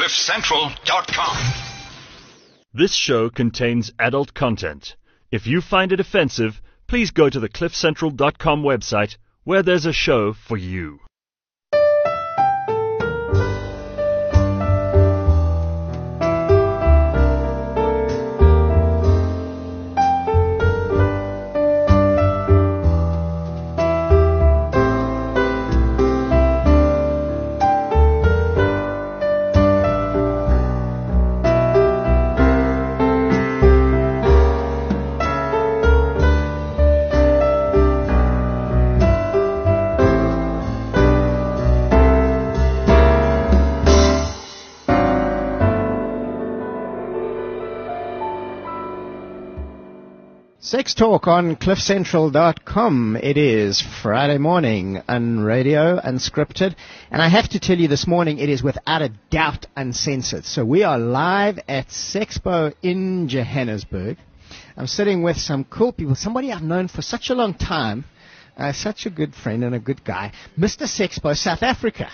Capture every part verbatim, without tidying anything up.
cliff central dot com. This show contains adult content. If you find it offensive, please go to the cliff central dot com website where there's a show for you. Sex Talk on cliff central dot com. It is Friday morning on radio, unscripted. And I have to tell you this morning, it is without a doubt uncensored. So we are live at Sexpo in Johannesburg. I'm sitting with some cool people, somebody I've known for such a long time, uh, such a good friend and a good guy, Mister Sexpo, South Africa.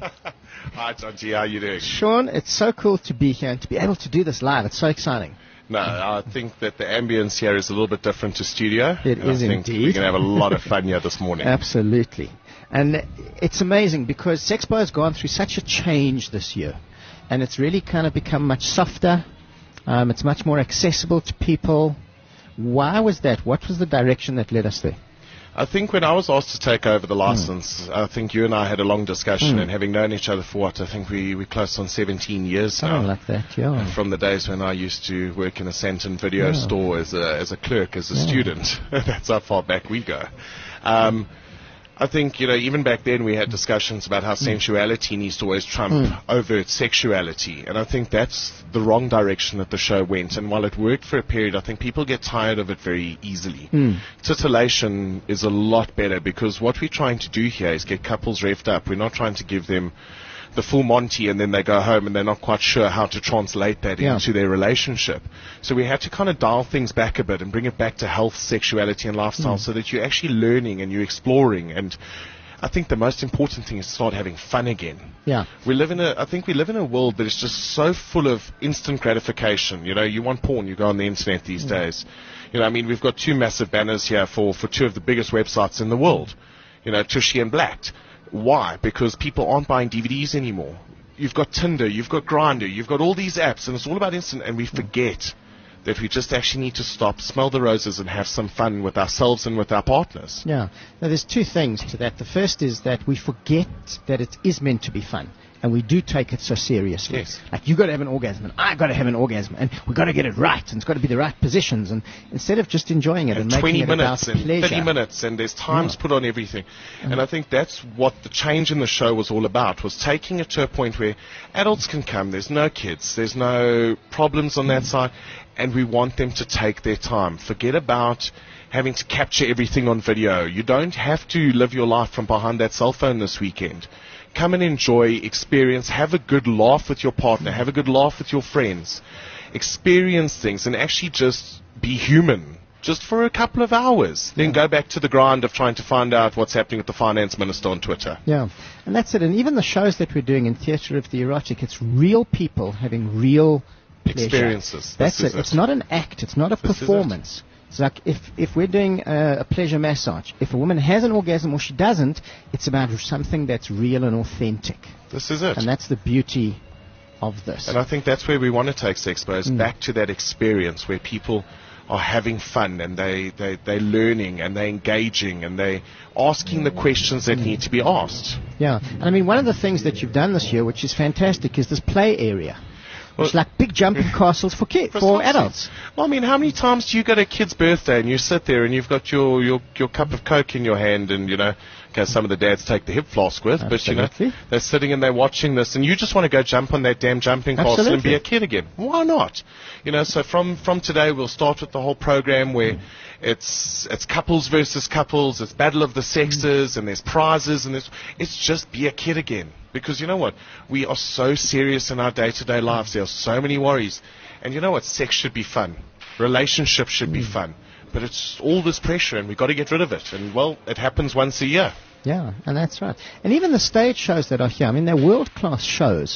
Hi, Tonji. How are you doing? Sean, it's so cool to be here and to be able to do this live. It's so exciting. No, I think that the ambience here is a little bit different to studio. It and is I think indeed. We're going to have a lot of fun here this morning. Absolutely. And it's amazing because Sexpo has gone through such a change this year. And it's really kind of become much softer. Um, it's much more accessible to people. Why was that? What was the direction that led us there? I think when I was asked to take over the license, mm. I think you and I had a long discussion, mm. and having known each other for what, I think we, we're close on seventeen years now. Oh, like that, yeah. From the days when I used to work in a Santon video yeah. store as a, as a clerk, as a yeah. student. That's how far back we go. Um, I think, you know, even back then we had discussions about how mm. sensuality needs to always trump mm. overt sexuality. And I think that's the wrong direction that the show went. And while it worked for a period, I think people get tired of it very easily. Mm. Titillation is a lot better because what we're trying to do here is get couples revved up. We're not trying to give them the full Monty and then they go home and they're not quite sure how to translate that yeah. into their relationship. So we had to kind of dial things back a bit and bring it back to health, sexuality and lifestyle mm. so that you're actually learning and you're exploring. And I think the most important thing is to start having fun again. Yeah. We live in a, I think we live in a world that is just so full of instant gratification. You know, you want porn, you go on the internet these mm. days. You know, I mean, we've got two massive banners here for, for two of the biggest websites in the world. You know, Tushy and Blacked. Why? Because people aren't buying D V Ds anymore. You've got Tinder, you've got Grindr, you've got all these apps, and it's all about instant, and we forget that we just actually need to stop, smell the roses, and have some fun with ourselves and with our partners. Yeah. Now, there's two things to that. The first is that we forget that it is meant to be fun. And we do take it so seriously. Yes. Like, you got to have an orgasm, and I got to have an orgasm, and we got to get it right, and it's got to be the right positions. And instead of just enjoying it and, and making it about pleasure. twenty minutes and thirty minutes, and there's times yeah. put on everything. Mm-hmm. And I think that's what the change in the show was all about, was taking it to a point where adults can come. There's no kids. There's no problems on that mm-hmm. side. And we want them to take their time. Forget about having to capture everything on video. You don't have to live your life from behind that cell phone this weekend. Come and enjoy, experience, have a good laugh with your partner, have a good laugh with your friends, experience things, and actually just be human, just for a couple of hours. Then yeah. go back to the grind of trying to find out what's happening with the finance minister on Twitter. Yeah, and that's it. And even the shows that we're doing in Theatre of the Erotic, it's real people having real pleasure. Experiences. That's it. it. It's not an act. It's not a this performance. It's like if, if we're doing a, a pleasure massage, if a woman has an orgasm or she doesn't, it's about something that's real and authentic. This is it. And that's the beauty of this. And I think that's where we want to take Sexpo, Mm. back to that experience where people are having fun and they, they, they're learning and they're engaging and they're asking the questions that mm. need to be asked. Yeah. And I mean, one of the things that you've done this year, which is fantastic, is this play area. Well, it's like big jumping castles for kids, for adults. Well, I mean, how many times do you go to a kid's birthday and you sit there and you've got your, your, your cup of Coke in your hand and, you know, okay, some of the dads take the hip flask with, Absolutely. but, you know, they're sitting and they're watching this and you just want to go jump on that damn jumping castle Absolutely. and be a kid again. Why not? You know, so from, from today we'll start with the whole program where mm. it's it's couples versus couples, it's battle of the sexes, mm. and there's prizes, and there's, it's just be a kid again. Because you know what? We are so serious in our day-to-day lives. There are so many worries. And you know what? Sex should be fun. Relationships should mm. be fun. But it's all this pressure, and we've got to get rid of it. And, well, it happens once a year. Yeah, and that's right. And even the stage shows that are here, I mean, they're world-class shows.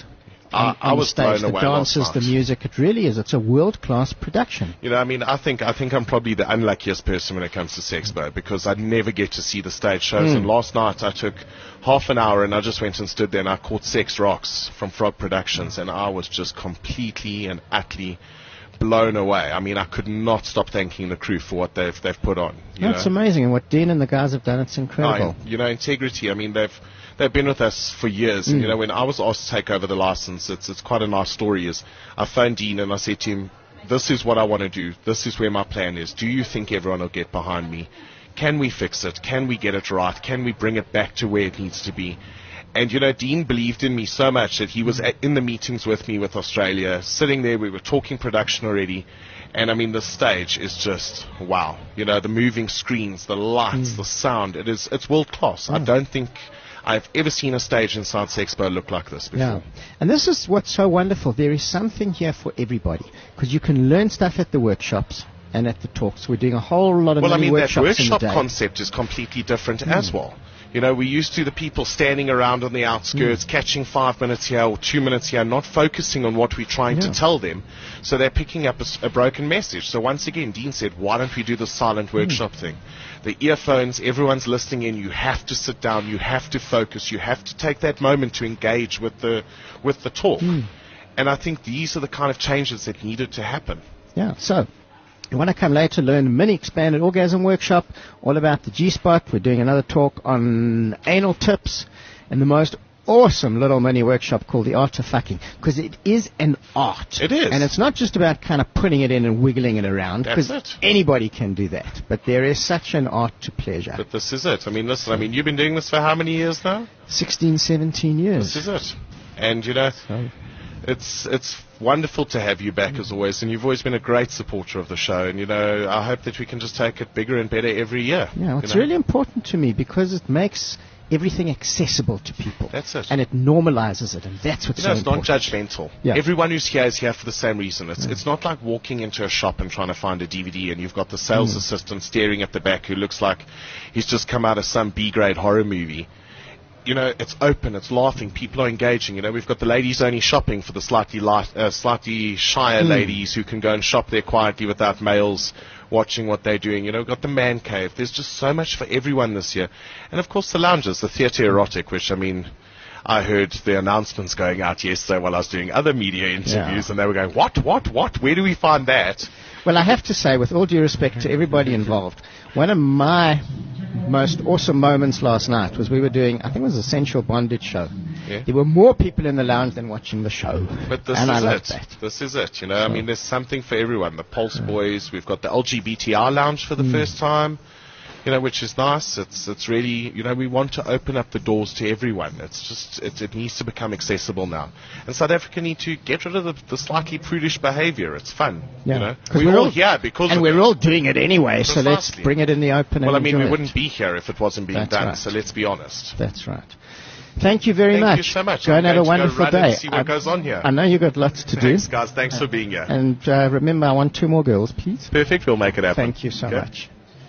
I, on, I on was stage. blown The away dances, last the night. music, it really is. It's a world-class production. You know, I mean, I think I think I'm probably the unluckiest person when it comes to Sexpo because I never get to see the stage shows. Mm. And last night I took half an hour and I just went and stood there and I caught Sex Rocks from Frog Productions, and I was just completely and utterly blown away. I mean, I could not stop thanking the crew for what they've they've put on. You That's know? amazing, and what Dean and the guys have done, it's incredible. Oh, you know, integrity. I mean, they've they've been with us for years. And, you know, when I was asked to take over the license, it's it's quite a nice story. Is I phoned Dean and I said to him, "This is what I want to do. This is where my plan is. Do you think everyone will get behind me? Can we fix it? Can we get it right? Can we bring it back to where it needs to be?" And, you know, Dean believed in me so much that he was at, in the meetings with me with Australia, sitting there. We were talking production already. And, I mean, the stage is just, wow. You know, the moving screens, the lights, Mm. the sound. It is, it's world class. Oh. I don't think I've ever seen a stage inside Sexpo look like this before. Yeah. And this is what's so wonderful. There is something here for everybody, because you can learn stuff at the workshops and at the talks. We're doing a whole lot of Well, I mini mean, that workshops workshop in the day. concept is completely different as well. You know, we're used to the people standing around on the outskirts, catching five minutes here or two minutes here, not focusing on what we're trying Yeah. to tell them. So they're picking up a, s- a broken message. So once again, Dean said, why don't we do the silent workshop thing? The earphones, everyone's listening in. You have to sit down. You have to focus. You have to take that moment to engage with the, with the talk. And I think these are the kind of changes that needed to happen. Yeah, so you want to come later, learn a mini expanded orgasm workshop, all about the G-spot. We're doing another talk on anal tips and the most awesome little mini workshop called the art of fucking, because it is an art. It is. And it's not just about kind of putting it in and wiggling it around, That's because it. anybody can do that. But there is such an art to pleasure. But this is it. I mean, listen, I mean, you've been doing this for how many years now? sixteen, seventeen years. This is it. And, you know, So- it's it's wonderful to have you back as always, and you've always been a great supporter of the show. And, you know, I hope that we can just take it bigger and better every year. Yeah, you it's know? really important to me because it makes everything accessible to people. That's it. And it normalizes it, and that's what's You know, so it's important. non-judgmental. Yeah. Everyone who's here is here for the same reason. It's it's not like walking into a shop and trying to find a D V D and you've got the sales Mm. assistant staring at the back who looks like he's just come out of some B-grade horror movie. You know, it's open, it's laughing, people are engaging. You know, we've got the ladies only shopping for the slightly light, uh, slightly shyer Mm. ladies who can go and shop there quietly without males watching what they're doing. You know, we've got the man cave. There's just so much for everyone this year. And of course the lounges, the theatre erotic, which, I mean, I heard the announcements going out yesterday while I was doing other media interviews, Yeah. and they were going, what, what, what? Where do we find that? Well, I have to say, with all due respect to everybody involved, one of my most awesome moments last night was we were doing, I think it was a sensual bondage show. Yeah. There were more people in the lounge than watching the show. But this and I is loved it. that. This is it. You know, I mean, there's something for everyone. The Pulse Boys. We've got the L G B T R lounge for the Mm. first time. You know, which is nice. It's it's really, you know, we want to open up the doors to everyone. It's just it, it needs to become accessible now. And South Africa need to get rid of the, the slightly prudish behavior. It's fun. Yeah. You know, 'Cause we're, we're all all- here because And of we're it. all doing it anyway, so let's Precisely. bring it in the open Well, I and mean, we enjoy wouldn't it. be here if it wasn't being That's done. right. So let's be honest. That's right. Thank you very Thank much. you so much. Go I'm and have a going to go wonderful run day. and see what I, goes on here. I know you've got lots to Thanks, do. guys. Thanks for being here. And uh, remember, I want two more girls, please. Perfect. We'll make it happen. Thank you so Okay. much.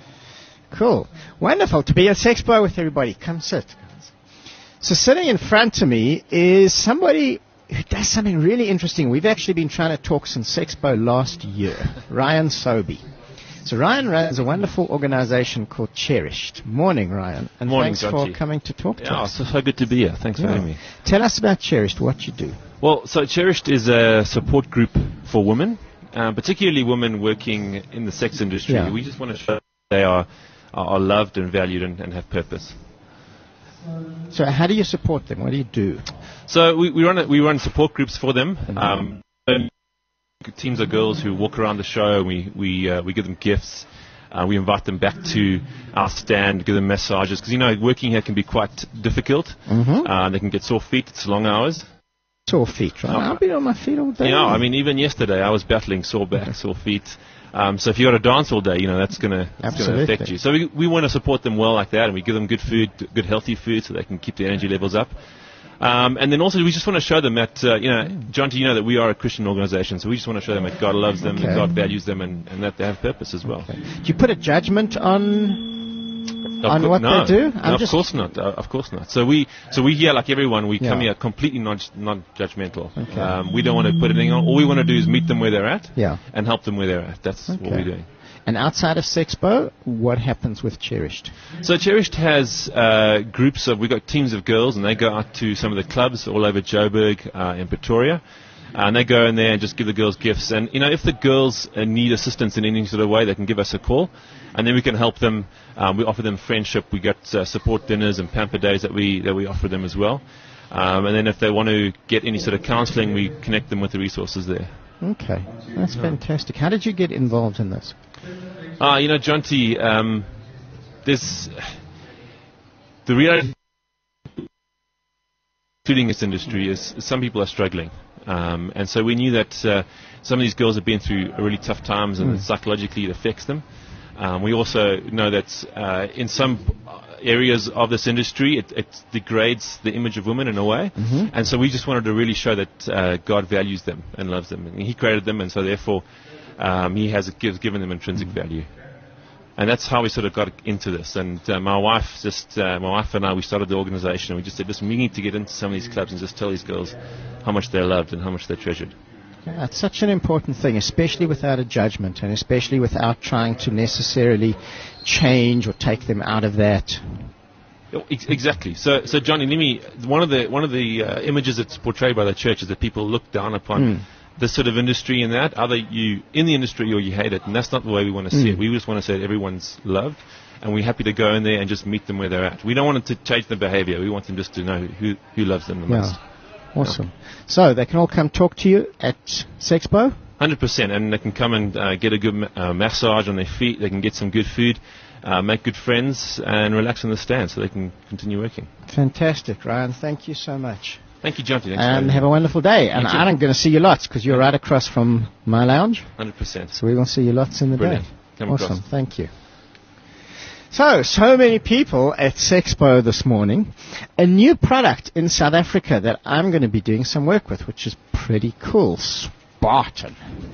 Cool. Wonderful to be at Sexpo with everybody. Come sit. So sitting in front of me is somebody who does something really interesting. We've actually been trying to talk since Sexpo last year. Ryan Sobey. So Ryan runs a wonderful organization called Cherished. Morning, Ryan. And Morning, thanks John for T. coming to talk to Yeah, us. so, so good to be here. Thanks for Yeah. having me. Tell us about Cherished, what you do. Well, so Cherished is a support group for women, uh, particularly women working in the sex industry. Yeah. We just want to show they are are are loved and valued and, and have purpose. So how do you support them? What do you do? So we, we run a, we run support groups for them. Um, and teams of girls who walk around the show. We we uh, we give them gifts. Uh, we invite them back to our stand, give them massages because you know working here can be quite difficult. Mm-hmm. Uh, they can get sore feet. It's long hours. Sore feet, right? Oh. I've been on my feet all day. Yeah, I mean, even yesterday I was battling sore back, sore feet. Um, so if you got to dance all day, you know, that's going to Absolutely. affect you. So we, we want to support them well like that, and we give them good food, good healthy food, so they can keep their energy levels up. Um, and then also we just want to show them that, uh, you know, John, you know that we are a Christian organization, so we just want to show them that God loves them, Okay. and God values them, and, and that they have purpose as well. Okay. Do you put a judgment on on co- what no, they do? No, I'm of just course not. Uh, of course not. So we, so we here, like everyone, we come Yeah. here completely non non-judgmental. Okay. Um, we don't want to put anything on. All we want to do is meet them where they're at Yeah. and help them where they're at. That's what Okay. we're doing. And outside of Sexpo, what happens with Cherished? So Cherished has uh, groups of, we've got teams of girls, and they go out to some of the clubs all over Joburg uh, in Pretoria. Uh, and they go in there and just give the girls gifts. And, you know, if the girls uh, need assistance in any sort of way, they can give us a call. And then we can help them. Um, we offer them friendship. We got uh, support dinners and pamper days that we that we offer them as well. Um, and then if they want to get any sort of counselling, we connect them with the resources there. Okay, that's fantastic. How did you get involved in this? Uh, you know, John T., um, there's the reality including this industry is some people are struggling. Um, and so we knew that uh, some of these girls have been through really tough times and Mm. psychologically it affects them. Um, we also know that uh, in some areas of this industry it, it degrades the image of women in a way. Mhm. And so we just wanted to really show that uh, God values them and loves them. And He created them, and so therefore um, He has gives, given them intrinsic value. And that's how we sort of got into this. And uh, my wife just, uh, my wife and I, we started the organization, and we just said, listen, we need to get into some of these clubs and just tell these girls how much they're loved and how much they're treasured. Yeah, it's such an important thing, especially without a judgment, and especially without trying to necessarily change or take them out of that. Oh, ex- Exactly. So, so Johnny, let me. One of the one of the uh, images that's portrayed by the church is that people look down upon Mm. this sort of industry and that. Either you in the industry or you hate it, and that's not the way we want to see Mm. it. We just want to say that everyone's loved, and we're happy to go in there and just meet them where they're at. We don't want them to change their behaviour. We want them just to know who who loves them the Yeah. most. Awesome. So they can all come talk to you at Sexpo? one hundred percent, and they can come and uh, get a good ma- uh, massage on their feet. They can get some good food, uh, make good friends, and relax on the stand so they can continue working. Fantastic, Ryan. Thank you so much. Thank you, Jonty. Thanks for having And me. have a wonderful day. And You too. I'm going to see you lots because you're right across from my lounge. one hundred percent. So we will see you lots in the Brilliant. day. Come Awesome. across. Thank you. So, so many people at Sexpo this morning. A new product in South Africa that I'm going to be doing some work with, which is pretty cool. Spartan.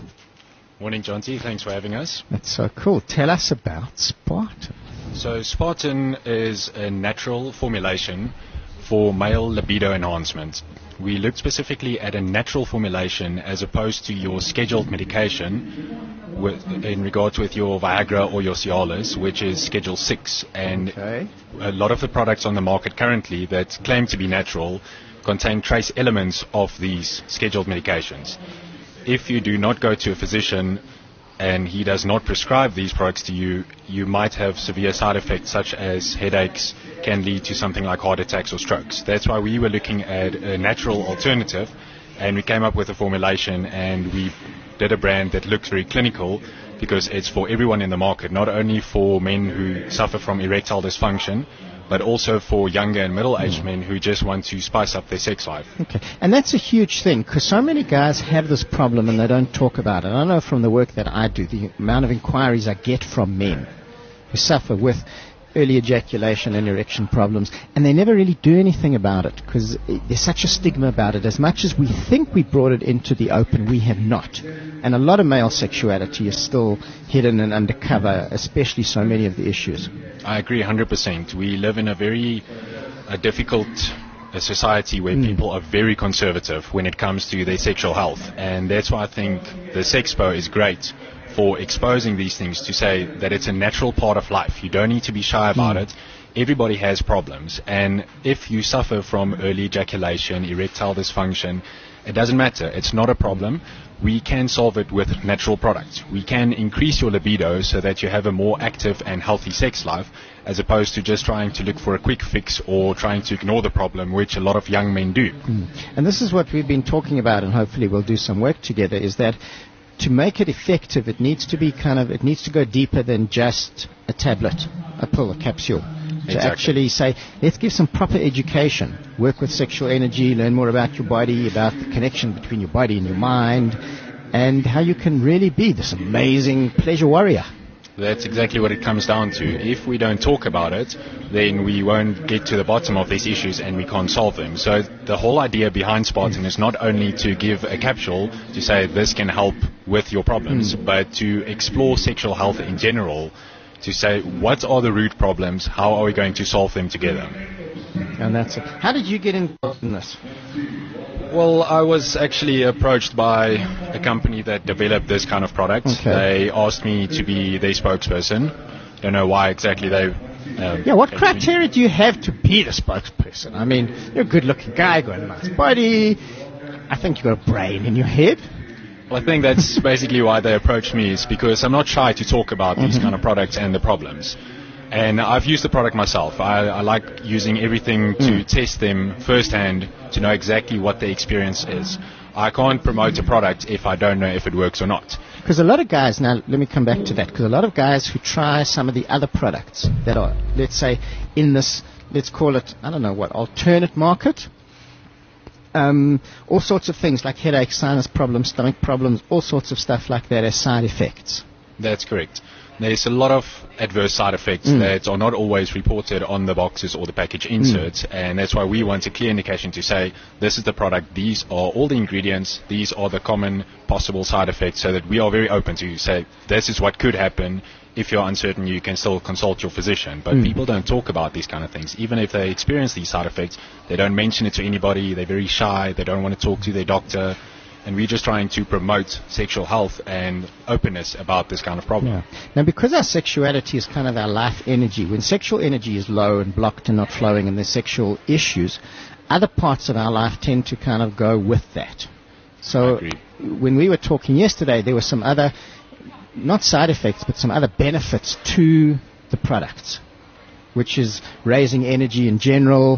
Morning, John T. Thanks for having us. That's so cool. Tell us about Spartan. So Spartan is a natural formulation for male libido enhancement. We looked specifically at a natural formulation as opposed to your scheduled medication with, in regards with your Viagra or your Cialis, which is Schedule six. And Okay. a lot of the products on the market currently that claim to be natural contain trace elements of these scheduled medications. If you do not go to a physician and he does not prescribe these products to you, you might have severe side effects such as headaches, can lead to something like heart attacks or strokes. That's why we were looking at a natural alternative, and we came up with a formulation, and we did a brand that looks very clinical because it's for everyone in the market, not only for men who suffer from erectile dysfunction, but also for younger and middle-aged men who just want to spice up their sex life. Okay. And that's a huge thing because so many guys have this problem and they don't talk about it. I know from the work that I do, the amount of inquiries I get from men who suffer with early ejaculation and erection problems, and they never really do anything about it because there's such a stigma about it. As much as we think we brought it into the open, we have not. And a lot of male sexuality is still hidden and undercover, especially so many of the issues. I agree one hundred percent. We live in a very uh, difficult uh, society where people are very conservative when it comes to their sexual health. And that's why I think the Sexpo is great for exposing these things, to say that it's a natural part of life. You don't need to be shy about it. Everybody has problems. And if you suffer from early ejaculation, erectile dysfunction, it doesn't matter. It's not a problem. We can solve it with natural products. We can increase your libido so that you have a more active and healthy sex life, as opposed to just trying to look for a quick fix or trying to ignore the problem, which a lot of young men do. Mm. And this is what we've been talking about, and hopefully we'll do some work together, is that to make it effective, it needs to be kind of, it needs to go deeper than just a tablet, a pill, a capsule. To Exactly. actually say, let's give some proper education, work with sexual energy, learn more about your body, about the connection between your body and your mind, and how you can really be this amazing pleasure warrior. That's exactly what it comes down to. If we don't talk about it, then we won't get to the bottom of these issues and we can't solve them. So the whole idea behind Spartan is not only to give a capsule to say this can help with your problems, but to explore sexual health in general, to say what are the root problems, how are we going to solve them together. And that's it. How did you get involved in this? Well, I was actually approached by a company that developed this kind of product. Okay. They asked me to be their spokesperson. Don't know why exactly they... Um, Yeah, what came to me. criteria do you have to be the spokesperson? I mean, you're a good-looking guy, got a nice body. I think you've got a brain in your head. Well, I think that's basically why they approached me, is because I'm not shy to talk about these Mm-hmm. kind of products and the problems. And I've used the product myself. I, I like using everything to Mm. test them firsthand to know exactly what the experience is. I can't promote a product if I don't know if it works or not. Because a lot of guys, now let me come back to that, because a lot of guys who try some of the other products that are, let's say, in this, let's call it, I don't know what, alternate market, um, all sorts of things like headaches, sinus problems, stomach problems, all sorts of stuff like that as side effects. That's correct. There's a lot of adverse side effects Mm. that are not always reported on the boxes or the package inserts, and that's why we want a clear indication to say, this is the product, these are all the ingredients, these are the common possible side effects, so that we are very open to say, this is what could happen. If you're uncertain, you can still consult your physician. But Mm. people don't talk about these kind of things. Even if they experience these side effects, they don't mention it to anybody, they're very shy, they don't want to talk to their doctor. And we're just trying to promote sexual health and openness about this kind of problem. Yeah. Now, because our sexuality is kind of our life energy, when sexual energy is low and blocked and not flowing and there's sexual issues, other parts of our life tend to kind of go with that. So I agree. when we were talking yesterday, there were some other, not side effects, but some other benefits to the products, which is raising energy in general.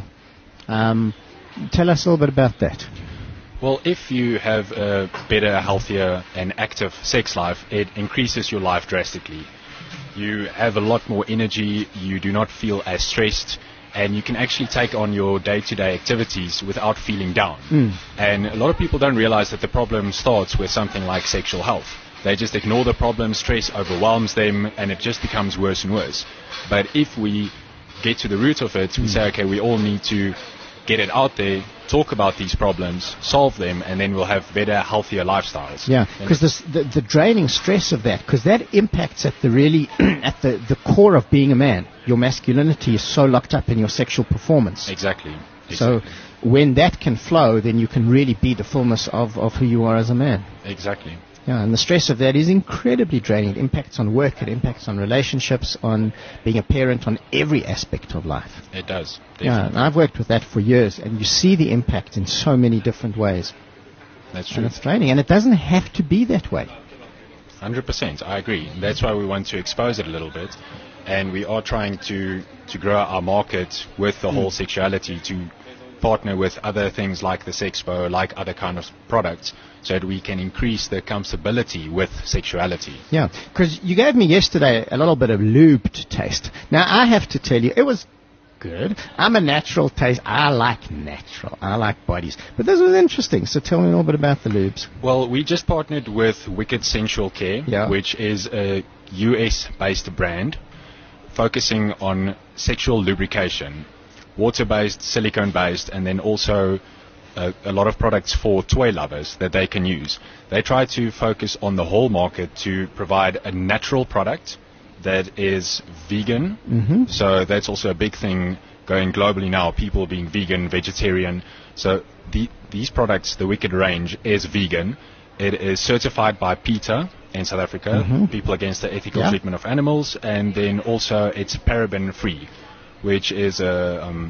Um, tell us a little bit about that. Well, if you have a better, healthier, and active sex life, it increases your life drastically. You have a lot more energy, you do not feel as stressed, and you can actually take on your day-to-day activities without feeling down. Mm. And a lot of people don't realize that the problem starts with something like sexual health. They just ignore the problem, stress overwhelms them, and it just becomes worse and worse. But if we get to the root of it, we Mm. say, okay, we all need to get it out there, talk about these problems, solve them, and then we'll have better, healthier lifestyles. Yeah, And because the, the draining stress of that, because that impacts at the really, at the, the core of being a man. Your masculinity is so locked up in your sexual performance. Exactly. So exactly. when that can flow, then you can really be the fullness of, of who you are as a man. Exactly. Yeah, and the stress of that is incredibly draining. It impacts on work, it impacts on relationships, on being a parent, on every aspect of life. It does. Yeah, and Definitely. I've worked with that for years, and you see the impact in so many different ways. That's And true. it's draining, and it doesn't have to be that way. one hundred percent. I agree. That's why we want to expose it a little bit. And we are trying to, to grow our market with the whole sexuality, to partner with other things like the Sexpo, like other kind of products, so that we can increase the comfortability with sexuality. Yeah, because you gave me yesterday a little bit of lube to taste. Now, I have to tell you, it was good. I'm a natural taste. I like natural. I like bodies. But this was interesting, so tell me a little bit about the lubes. Well, we just partnered with Wicked Sensual Care, Yeah. which is a U S-based brand focusing on sexual lubrication, water-based, silicone-based, and then also a, a lot of products for toy lovers that they can use. They try to focus on the whole market to provide a natural product that is vegan. Mm-hmm. So that's also a big thing going globally now, people being vegan, vegetarian. So the, these products, the Wicked range, is vegan. It is certified by PETA in South Africa, Mhm. People Against the Ethical Yeah. Treatment of Animals, and then also it's paraben-free, which is a um,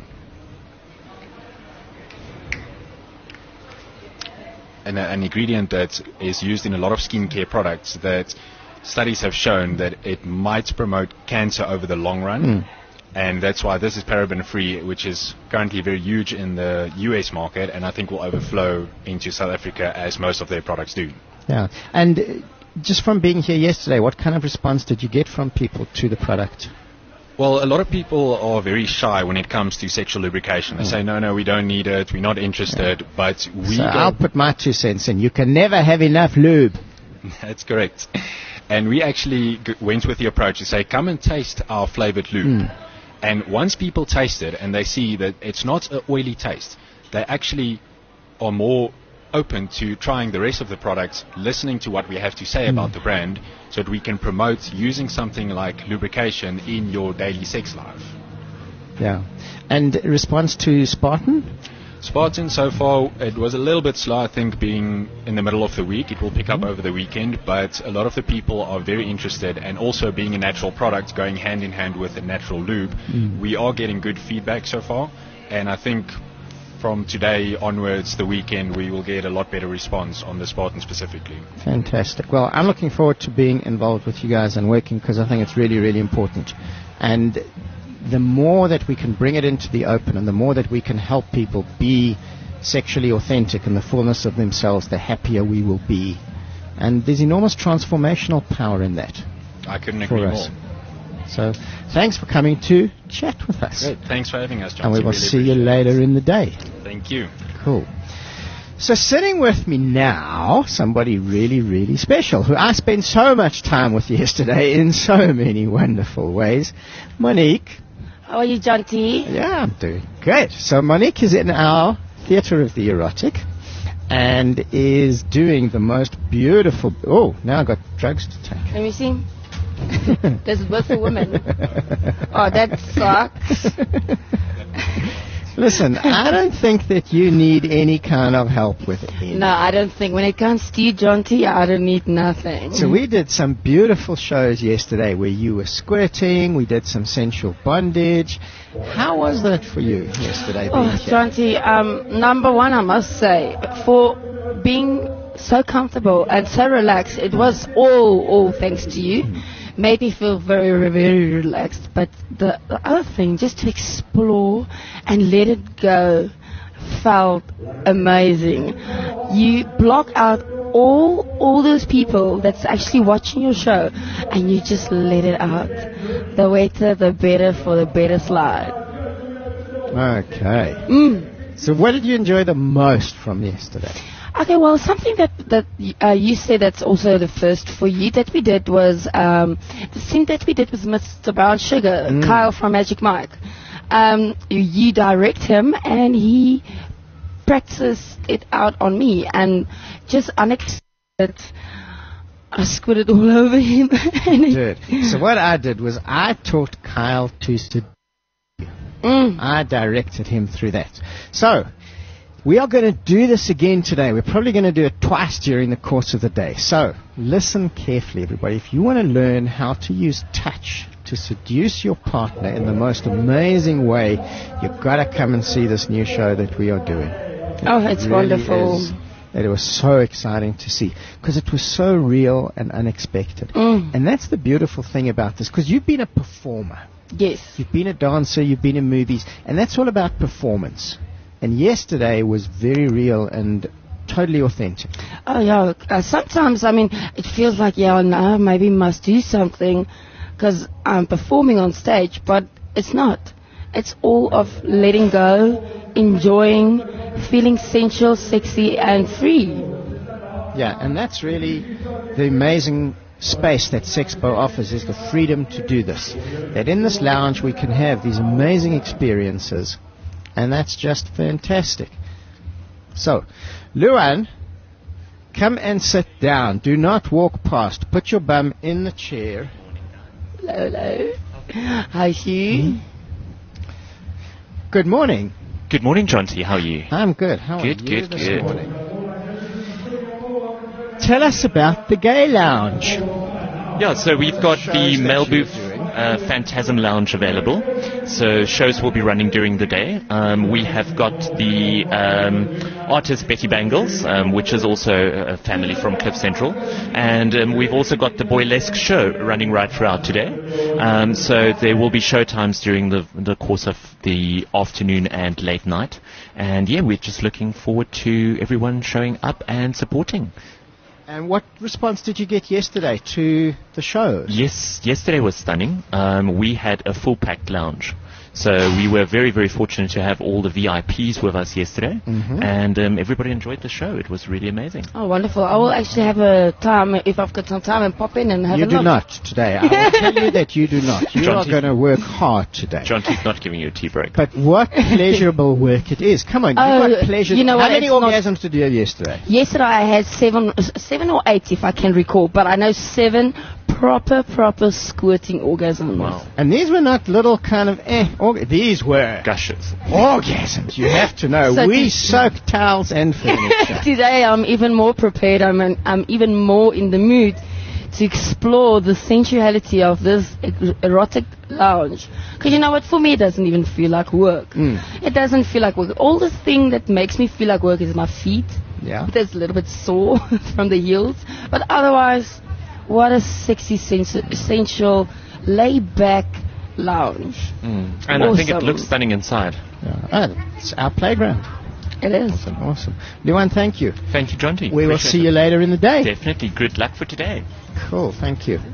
an, an ingredient that is used in a lot of skincare products that studies have shown that it might promote cancer over the long run. Mm. And that's why this is paraben-free, which is currently very huge in the U S market, and I think will overflow into South Africa as most of their products do. Yeah, and uh, just from being here yesterday, what kind of response did you get from people to the product? Well, a lot of people are very shy when it comes to sexual lubrication. They Mm. say, no, no, we don't need it, we're not interested, but we So go- I'll put my two cents in. You can never have enough lube. That's correct. And we actually g- went with the approach to say, come and taste our flavored lube. Mm. And once people taste it and they see that it's not an oily taste, they actually are more open to trying the rest of the products, listening to what we have to say mm. about the brand, so that we can promote using something like lubrication in your daily sex life. Yeah. And response to Spartan? Spartan, so far, it was a little bit slow, I think, being in the middle of the week. It will pick up over the weekend, but a lot of the people are very interested, and also being a natural product, going hand in hand with a natural lube, mm. we are getting good feedback so far, and I think from today onwards, the weekend, we will get a lot better response on the Spartan specifically. Fantastic. Well, I'm looking forward to being involved with you guys and working, because I think it's really, really important. And the more that we can bring it into the open, and the more that we can help people be sexually authentic in the fullness of themselves, the happier we will be. And there's enormous transformational power in that. I couldn't agree for more. Us. So thanks for coming to chat with us. Great. Thanks for having us, John. And we will really see you later in the day. Thank you. Cool. So sitting with me now, somebody really, really special, who I spent so much time with yesterday in so many wonderful ways. Monique. How are you, John T? Yeah, I'm doing great. So Monique is in our Theatre of the Erotic and is doing the most beautiful... Oh, now I've got drugs to take. Let me see. This is worth for women. Oh, that sucks. Listen, I don't think that you need any kind of help with it. No, I don't think. When it comes to you, John T, I don't need nothing. So we did some beautiful shows yesterday where you were squirting. We did some sensual bondage. How was that for you yesterday? Oh, John T, um, number one, I must say, for being so comfortable and so relaxed, it was all, all thanks to you. Mm. Made me feel very, very relaxed. But the, the other thing, just to explore and let it go, felt amazing. You block out all all those people that's actually watching your show, and you just let it out. The wetter, the better for the better slide. Okay. Mm. So what did you enjoy the most from yesterday? Okay, well, something that that uh, you said that's also the first for you that we did was um, the thing that we did with Mister Brown Sugar, mm. Kyle from Magic Mike. Um, you, you direct him, and he practiced it out on me, and just unexpected, I squirted all over him. Good. So what I did was I taught Kyle to seduce you. Mm. I directed him through that. So we are going to do this again today. We're probably going to do it twice during the course of the day. So listen carefully, everybody. If you want to learn how to use touch to seduce your partner in the most amazing way, you've got to come and see this new show that we are doing. It oh, it's really wonderful. Is, it was so exciting to see because it was so real and unexpected. Mm. And that's the beautiful thing about this, because you've been a performer. Yes. You've been a dancer, you've been in movies, and that's all about performance. And yesterday was very real and totally authentic. Oh, yeah. Uh, sometimes, I mean, it feels like, yeah, no, maybe must do something because I'm performing on stage, but it's not. It's all of letting go, enjoying, feeling sensual, sexy, and free. Yeah, and that's really the amazing space that Sexpo offers, is the freedom to do this. That in this lounge we can have these amazing experiences. And that's just fantastic. So, Luan, come and sit down. Do not walk past. Put your bum in the chair. Hello, hello. Hi, Hugh. Good morning. Good morning, John T. How are you? I'm good. How good, are you good, this good. morning? Tell us about the Gay Lounge. Yeah, so we've got the Male Booth uh, Phantasm Lounge available. So shows will be running during the day. Um, we have got the um, artist Betty Bangles, um, which is also a family from Cliff Central. And um, we've also got the Boylesque show running right throughout today. Um, so there will be show times during the, the course of the afternoon and late night. And yeah, we're just looking forward to everyone showing up and supporting. And what response did you get yesterday to the shows? Yes, yesterday was stunning. Um, we had a full-packed lounge. So we were very, very fortunate to have all the V I Ps with us yesterday, Mm-hmm. and um, everybody enjoyed the show. It was really amazing. Oh, wonderful. I will actually have a time, if I've got some time, and pop in and have You a do look. not today. I will tell you that you do not. You John are T- going to work hard today. John T's not giving you a tea break. But what pleasurable work it is. Come on, Oh, you've got pleasure. you know How what, many it's not- orgasms did you have yesterday? Yesterday I had seven, uh, seven or eight, if I can recall, but I know seven proper, proper squirting orgasms. Wow. And these were not little kind of eh. Org- these were Gushes. orgasms. You have to know. So we did- soak towels and furniture. Today I'm even more prepared. I'm, an, I'm even more in the mood to explore the sensuality of this e- erotic lounge. Because you know what, for me it doesn't even feel like work. Mm. It doesn't feel like work. All the thing that makes me feel like work is my feet. Yeah. That's a little bit sore from the heels. But otherwise, what a sexy, sens- sensual, laid-back lounge. Mm. And I think it Awesome. looks stunning inside. Yeah. Oh, it's our playground. It is. Awesome, awesome. Luan, thank you. Thank you, John T. We will Appreciate see it. you later in the day. Definitely. Good luck for today. Cool, thank you.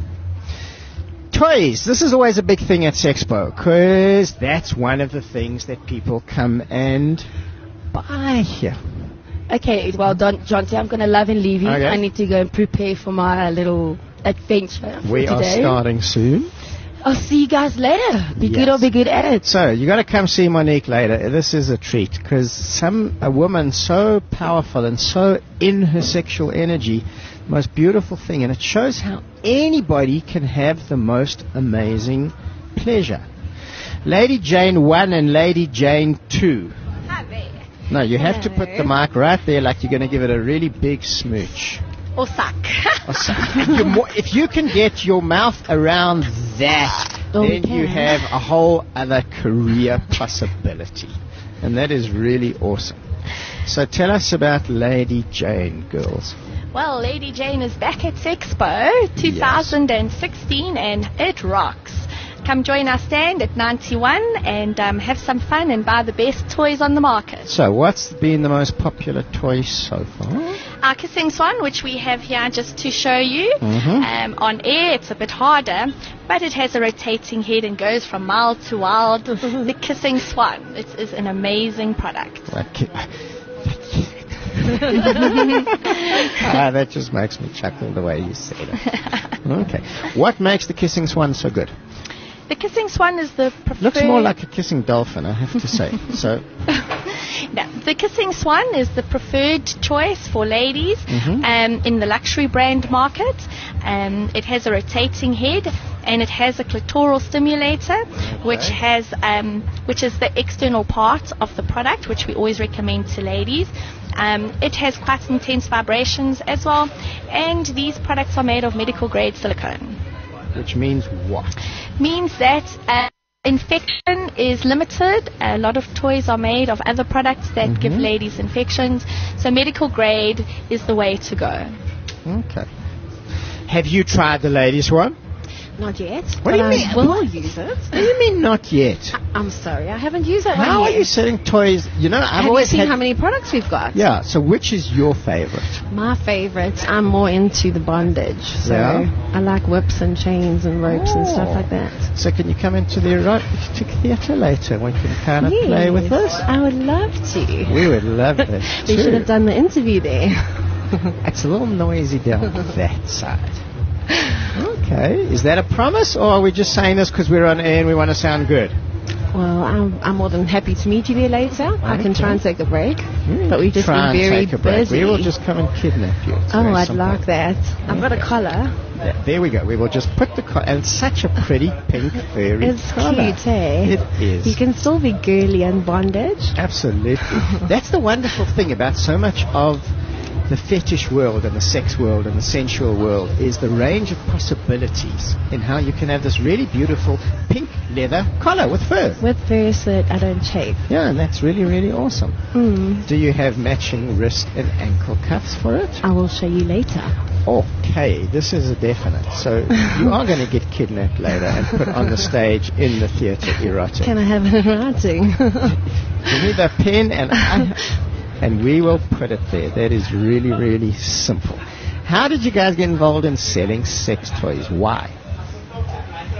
Toys. This is always a big thing at Sexpo because that's one of the things that people come and buy here. Okay, well done, John T. I'm going to love and leave you. Okay. I need to go and prepare for my little adventure for We are today. starting soon. I'll see you guys later. Be Yes. good or be good at it. So you got to come see Monique later. This is a treat because some a woman so powerful and so in her sexual energy, most beautiful thing, and it shows how anybody can have the most amazing pleasure. Lady Jane one and Lady Jane two. No, you have to put the mic right there, like you're going to give it a really big smooch. Or suck. Or something. You're more- if you can get your mouth around that, then Okay. you have a whole other career possibility. And that is really awesome. So tell us about Lady Jane, girls. Well, Lady Jane is back at Sexpo twenty sixteen and it rocks. Come join our stand at ninety-one and um, have some fun and buy the best toys on the market. So what's been the most popular toy so far? Our Kissing Swan, which we have here just to show you. Mhm. Um, on air, it's a bit harder, but it has a rotating head and goes from mild to wild. The Kissing Swan. It is an amazing product. What ki- ah, that just makes me chuckle the way you say it. Okay. What makes the Kissing Swan so good? The Kissing Swan is the preferred... Looks more like a kissing dolphin, I have to say. So, No, the Kissing Swan is the preferred choice for ladies Mhm. um, in the luxury brand market. Um, it has a rotating head and it has a clitoral stimulator, which has um, which is the external part of the product, which we always recommend to ladies. Um, it has quite intense vibrations as well, and these products are made of medical grade silicone. which means what? Means that uh, infection is limited. A lot of toys are made of other products that give ladies infections. So medical grade is the way to go. Okay. Have you tried the ladies one? Not yet. What do you but mean? I will use it. What do you mean not yet? I'm sorry, I haven't used that How one are yet. you selling toys? You know, I've Have you always seen had... how many products we've got? Yeah, so which is your favorite? My favorite, I'm more into the bondage. So Yeah? I like whips and chains and ropes and stuff Oh. like that. So can you come into the erotic theatre later? We can kind of play with Yes, us. I would love to. We would love that We too. should have done the interview there. It's a little noisy down that side. Okay, is that a promise, or are we just saying this because we're on air and we want to sound good? Well, I'm, I'm more than happy to meet you there later. I can try and take a break, but we've just Try been and very take a break. busy. We will just come and kidnap you. It's oh, very I'd simple. like that. I've got a collar. There- There we go. We will just put the co- and it's such a pretty pink furry It's collar. cute, eh? It is. You can still be girly and bondage. Absolutely. That's the wonderful thing about so much of the fetish world and the sex world and the sensual world is the range of possibilities in how you can have this really beautiful pink leather collar with fur. With fur so that I don't chafe. Yeah, and that's really, really awesome. Mm. Do you have matching wrist and ankle cuffs for it? I will show you later. Okay, this is a definite. So you are going to get kidnapped later and put on the stage in the theatre erotic. Can I have it in writing? Give me the pen and I, and we will put it there. That is really, really simple. How did you guys get involved in selling sex toys? Why?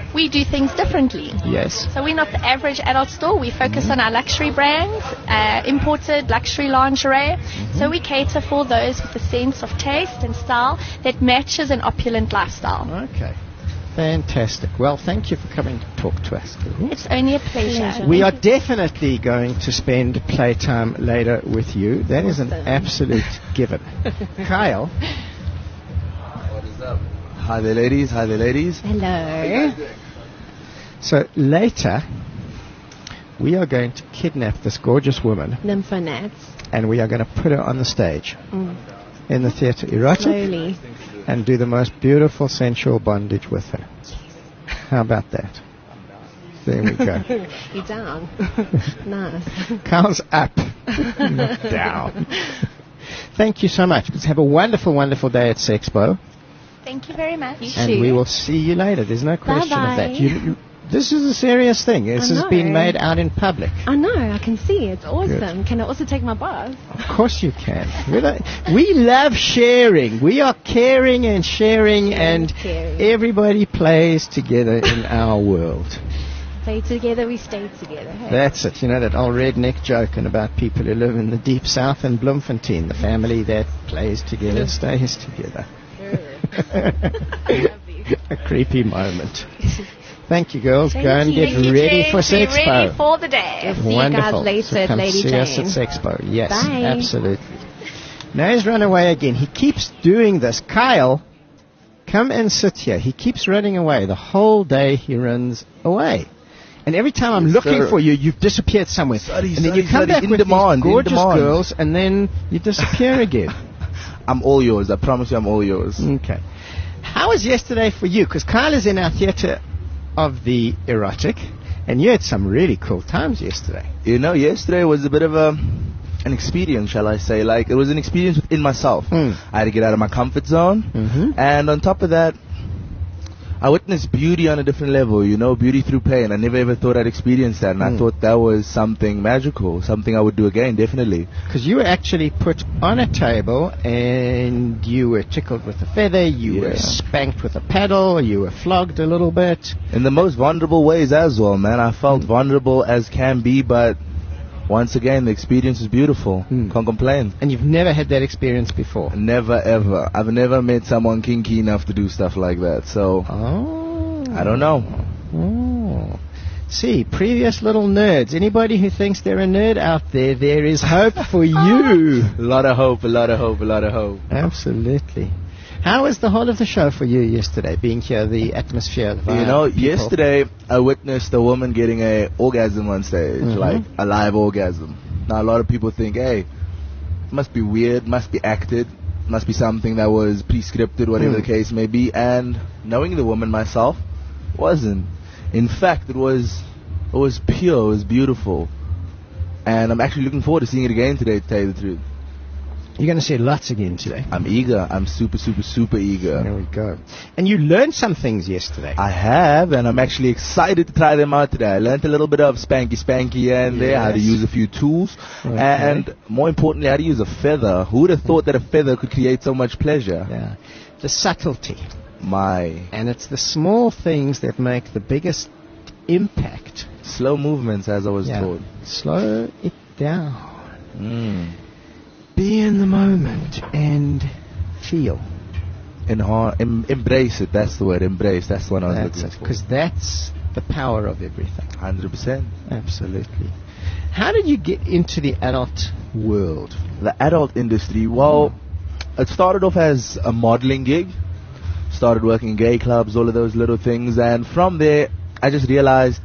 we do things differently. Yes. So we're not the average adult store. We focus mm-hmm. on our luxury brands, uh, imported luxury lingerie. Mm-hmm. So we cater for those with a sense of taste and style that matches an opulent lifestyle. Okay. Fantastic. Well, thank you for coming to talk to us. It's only a pleasure. We are definitely going to spend playtime later with you. That is an absolute given. Kyle. What is up? Hi there, ladies. Hi there, ladies. Hello. So later, we are going to kidnap this gorgeous woman. Nymphonads. And we are going to put her on the stage mm. in the theatre erotic. Slowly. And do the most beautiful sensual bondage with her. How about that? There we go. You're down. Nice. Kyle's up, not down. Thank you so much. Let's have a wonderful, wonderful day at Sexpo. Thank you very much. And we will see you later. There's no question Bye-bye. of that. You, you, this is a serious thing. This has been made out in public. I know. I can see. It's awesome. Good. Can I also take my bars? Of course you can. We, don't, we love sharing. We are caring and sharing, and, and caring. Everybody plays together in our world. Play together, we stay together. Hey? That's it. You know that old redneck joking about people who live in the deep south in Bloemfontein. The family that plays together stays together. A creepy moment. Thank you, girls. Thank Go and you. get Thank ready you, for Sexpo. Get ready for the day. We'll see Wonderful. you guys later, so come Lady see Jane. us at Sexpo. Yes, Bye. absolutely. Now he's run away again. He keeps doing this. Kyle, come and sit here. He keeps running away. The whole day he runs away. And every time I'm looking Sir. for you, you've disappeared somewhere. Sorry, and then sorry, you come sorry. back In with demand, these in gorgeous demand. girls, and then you disappear again. I'm all yours. I promise you I'm all yours. Okay. How was yesterday for you? Because Kyle is in our theatre of the erotic, and you had some really cool times yesterday. You know, yesterday was a bit of a an experience, shall I say. Like, it was an experience within myself. Mm. I had to get out of my comfort zone. Mm-hmm. And on top of that, I witnessed beauty on a different level, you know, beauty through pain. I never ever thought I'd experience that, and Mm. I thought that was something magical, something I would do again, definitely. Because you were actually put on a table, and you were tickled with a feather, you Yeah. were spanked with a paddle, you were flogged a little bit. In the most vulnerable ways as well, man. I felt Mm. vulnerable as can be, but once again, the experience is beautiful. Mm. Can't complain. And you've never had that experience before? Never ever. I've never met someone kinky enough to do stuff like that, so Oh. I don't know. Oh. See, previous little nerds. Anybody who thinks they're a nerd out there, there is hope for you. A lot of hope, a lot of hope, a lot of hope. Absolutely. How was the whole of the show for you yesterday, being here, the atmosphere? The You know, people? yesterday I witnessed a woman getting a orgasm on stage, Mhm. like a live orgasm. Now a lot of people think, hey, it must be weird, must be acted, must be something that was pre-scripted, whatever Mm. the case may be. And knowing the woman myself, wasn't. In fact, it was it was pure, it was beautiful, and I'm actually looking forward to seeing it again today. To tell you the truth. You're going to see lots again today. I'm eager. I'm super, super, super eager. There we go. And you learned some things yesterday. I have, and I'm actually excited to try them out today. I learned a little bit of spanky spanky here and there, how to Yes. use a few tools, Okay. and more importantly, how to use a feather. Who would have thought that a feather could create so much pleasure? Yeah. The subtlety. My And it's the small things that make the biggest impact. slow movements, as I was Yeah. told. Slow it down. Mm. Be in the moment and feel. Enha- em- embrace it. That's the word. Embrace. That's the one I was That's it. looking for. Because that's the power of everything. one hundred percent. Absolutely. How did you get into the adult world? The adult industry. Well, it started off as a modeling gig. Started working in gay clubs, all of those little things, and from there, I just realized,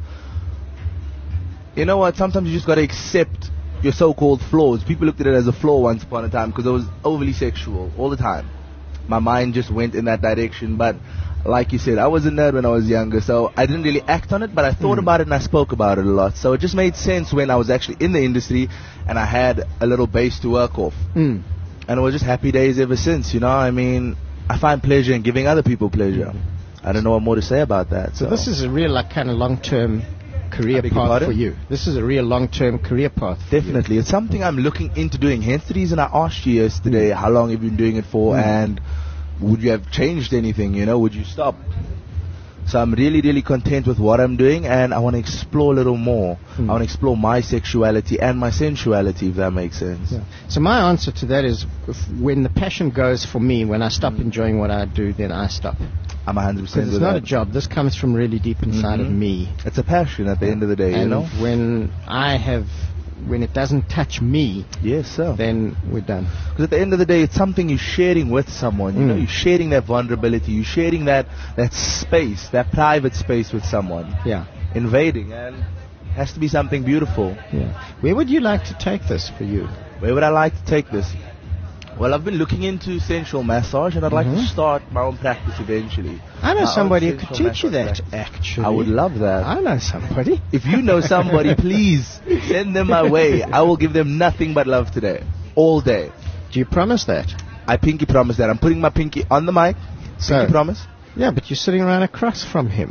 you know what? Sometimes you just gotta accept your so-called flaws. People looked at it as a flaw once upon a time because I was overly sexual all the time. My mind just went in that direction, but like you said, I was a nerd when I was younger, so I didn't really act on it, but I thought Mm. about it and I spoke about it a lot. So it just made sense when I was actually in the industry and I had a little base to work off. Mm. And it was just happy days ever since, you know. I mean, I find pleasure in giving other people pleasure. I don't know what more to say about that. So So, this is a real, like, kind of long-term career I beg your path pardon? for you. This is a real long-term career path. for you. definitely, it's something I'm looking into doing. Hence the reason I asked you yesterday, how long have you been doing it for, Mm. and would you have changed anything? You know, would you stop? So I'm really, really content with what I'm doing, and I want to explore a little more. Mm. I want to explore my sexuality and my sensuality, if that makes sense. Yeah. So my answer to that is, if, when the passion goes for me, when I stop enjoying what I do, then I stop. I'm one hundred percent Because with it's not that. a job. This comes from really deep inside Mhm. of me. It's a passion at the end of the day, and you know? when I have, when it doesn't touch me, Yes, sir. then we're done. Because at the end of the day, it's something you're sharing with someone. You Mm. know, you're sharing that vulnerability. You're sharing that, that space, that private space with someone. Yeah. Invading, and it has to be something beautiful. Yeah. Where would you like to take this for you? Where would I like to take this? Well, I've been looking into sensual massage, and I'd like Mhm. to start my own practice eventually. I know My own somebody who could sensual teach you that, massage practice. actually. I would love that. I know somebody. If you know somebody, please send them my way. I will give them nothing but love today, all day. Do you promise that? I pinky promise that. I'm putting my pinky on the mic. So, Pinky promise. yeah, but you're sitting right across from him.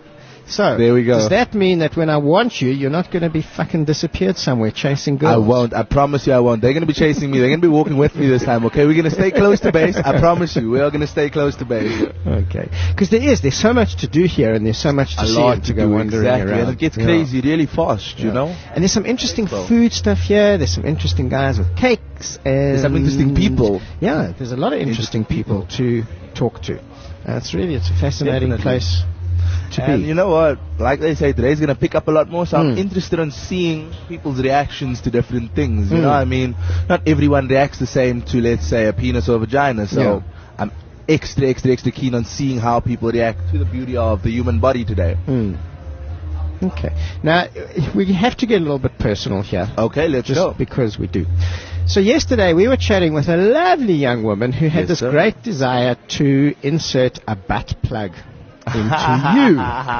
So, There we go. does that mean that when I want you, you're not going to be fucking disappeared somewhere chasing girls? I won't. I promise you I won't. They're going to be chasing me. They're going to be walking with me this time, okay? We're going to stay close to base. I promise you. We are going to stay close to base. Okay. Because there is, there's so much to do here, and there's so much to A see lot and to to go do, wandering exactly. around. And it gets Yeah. crazy really fast, you Yeah. know? And there's some interesting So- food stuff here. There's some interesting guys with cakes. And There's some interesting people. Yeah, there's a lot of interesting, Interesting people, to talk to. Uh, it's really, it's a fascinating Definitely. place to And be. you know what? Like they say, today's going to pick up a lot more, so I'm Mm. interested in seeing people's reactions to different things. You Mm. know what I mean? Not everyone reacts the same to, let's say, a penis or vagina, so Yeah. I'm extra, extra, extra keen on seeing how people react to the beauty of the human body today. Hmm. Okay. Now, we have to get a little bit personal here. Okay, let's Just go. because we do. So yesterday we were chatting with a lovely young woman who had Yes, this sir. great desire to insert a butt plug into you.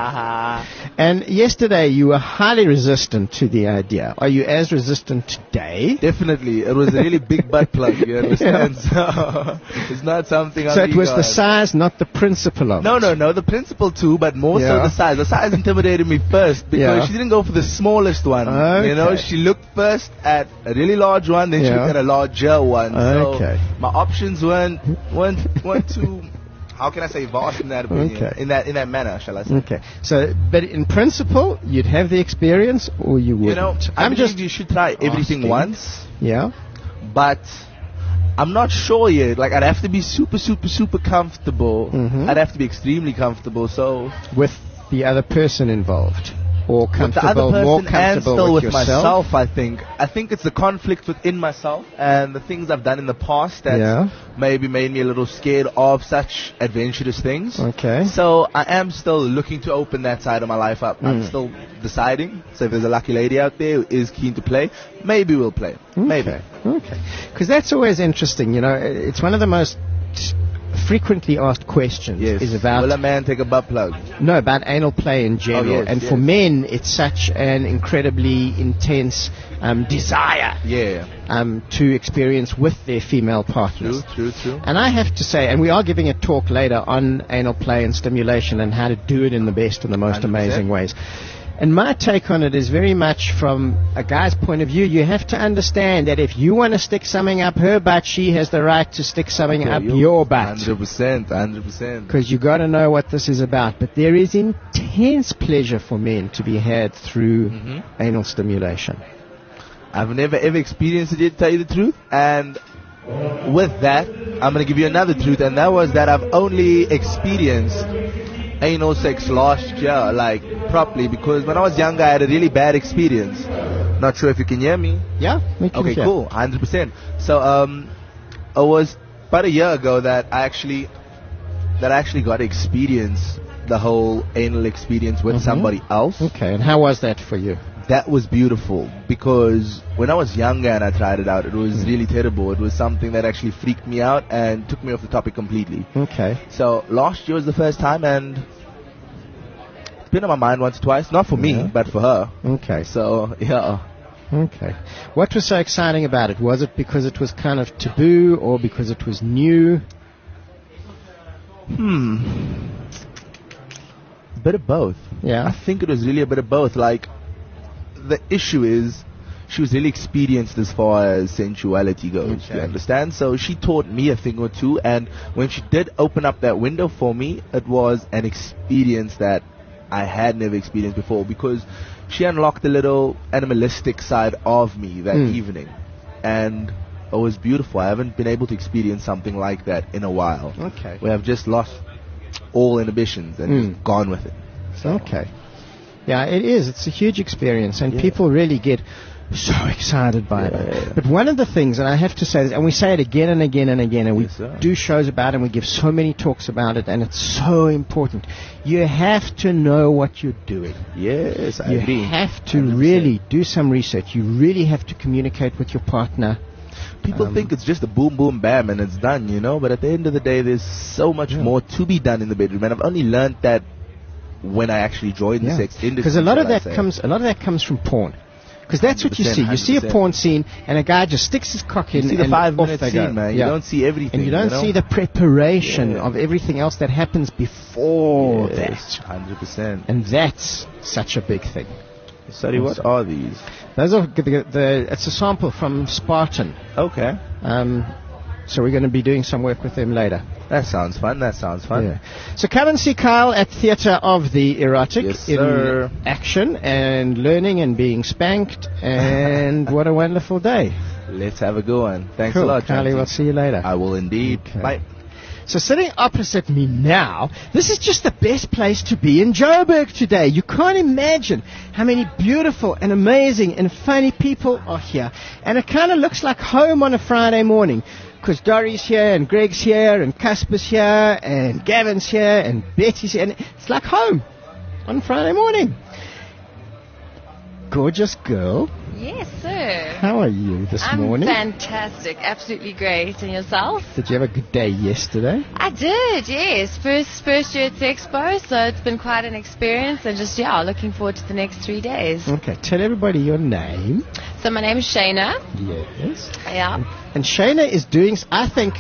And yesterday you were highly resistant to the idea. Are you as resistant today? Definitely. It was a really big butt plug, you understand? So it's not something So I'm it was eager the on. size, not the principle of No, it. no, no. The principle too, but more so Yeah. the size. The size intimidated me first because Yeah. she didn't go for the smallest one. You know, Okay. she looked first at a really large one, then she Yeah. looked at a larger one. Okay. So my options weren't weren't weren't too. How can I say vast in that opinion? Okay. In that in that manner, shall I say? Okay. So, but in principle, you'd have the experience or you wouldn't. You know, I I'm believe just you should try everything asking. once, Yeah. but I'm not sure yet. Like, I'd have to be super, super, super comfortable. Mhm. I'd have to be extremely comfortable. So With the other person involved, or with the comfortable, other more person and comfortable still with, with yourself. myself, I think. I think it's the conflict within myself and the things I've done in the past that Yeah. maybe made me a little scared of such adventurous things. Okay. So I am still looking to open that side of my life up. I'm Mm. still deciding. So if there's a lucky lady out there who is keen to play, maybe we'll play. Maybe. Okay. Okay. Because that's always interesting. You know, it's one of the most frequently asked questions. Yes. Is about Will a man take a butt plug? no about anal play in general, Oh, yes, and yes. for men, it's such an incredibly intense um, desire Yeah. um, to experience with their female partners. True, true, true. And I have to say, and we are giving a talk later on anal play and stimulation and how to do it in the best and the most one hundred percent. amazing ways. And my take on it is very much from a guy's point of view. You have to understand that if you want to stick something up her butt, she has the right to stick something up your butt. one hundred percent, one hundred percent. Because you got to know what this is about. But there is intense pleasure for men to be had through Mhm. anal stimulation. I've never ever experienced it yet, to tell you the truth. And with that, I'm going to give you another truth, and that was that I've only experienced anal sex last year, like properly, because when I was younger, I had a really bad experience. Not sure if you can hear me. Yeah? We can Okay, hear. cool, one hundred percent. So, um, it was about a year ago that I actually, that I actually got to experience the whole anal experience with Mhm. somebody else. Okay, and how was that for you? That was beautiful because when I was younger and I tried it out, it was Mm. really terrible. It was something that actually freaked me out and took me off the topic completely. Okay. So last year was the first time, and it's been on my mind once or twice. Not for me, Yeah. but for her. Okay. So yeah, Okay. What was so exciting about it? Was it because it was kind of taboo or because it was new? hmm, bit of both. Yeah. I think it was really a bit of both. Like, the issue is, she was really experienced as far as sensuality goes. Okay. You understand? So she taught me a thing or two, and when she did open up that window for me, it was an experience that I had never experienced before, because she unlocked a little animalistic side of me that Mm. evening, and it was beautiful. I haven't been able to experience something like that in a while. Okay. Where I've just lost all inhibitions and Mm. just gone with it. So, Okay. Yeah, it is. It's a huge experience, and Yeah. people really get so excited by Yeah, it. yeah, yeah. But one of the things, and I have to say this, and we say it again and again and again, and we Yes, sir. do shows about it, and we give so many talks about it, and it's so important. You have to know what you're doing. Yes, I You agree. have to one hundred percent. really do some research. You really have to communicate with your partner. People Um, think it's just a boom, boom, bam, and it's done, you know. But at the end of the day, there's so much Yeah. more to be done in the bedroom, and I've only learned that when I actually joined the sex industry. Because a lot of shall I that say. comes, a lot of that comes from porn. Because that's what you see. You see a one hundred percent. porn scene, and a guy just sticks his cock You in. see the and five off minute they scene, go. man. Yeah. You don't see everything. And you don't know? see the preparation Yeah. of everything else that happens before Yes, that. one hundred percent. And that's such a big thing. Sorry, what are these? Those are the, the it's a sample from Spartan. Okay. Um, so we're going to be doing some work with them later. That sounds fun. That sounds fun. Yeah. So come and see Kyle at Theatre of the Erotic Yes, in sir. action and learning and being spanked, and what a wonderful day. Let's have a good one. Thanks Cool. a lot, Kylie, Jonty. we'll see you later. I will indeed. Okay. Bye. So sitting opposite me now, this is just the best place to be in Joburg today. You can't imagine how many beautiful and amazing and funny people are here. And it kind of looks like home on a Friday morning. Because Dory's here, and Greg's here, and Casper's here, and Gavin's here, and Betty's here. And it's like home on Friday morning. Gorgeous girl. Yes, sir. How are you this I'm morning? fantastic. Absolutely great. And yourself? Did you have a good day yesterday? I did, yes. First first year at Sexpo, so it's been quite an experience. And just, yeah, looking forward to the next three days. Okay, tell everybody your name. So my name is Shayna. Yes. Yeah. And Shayna is doing, I think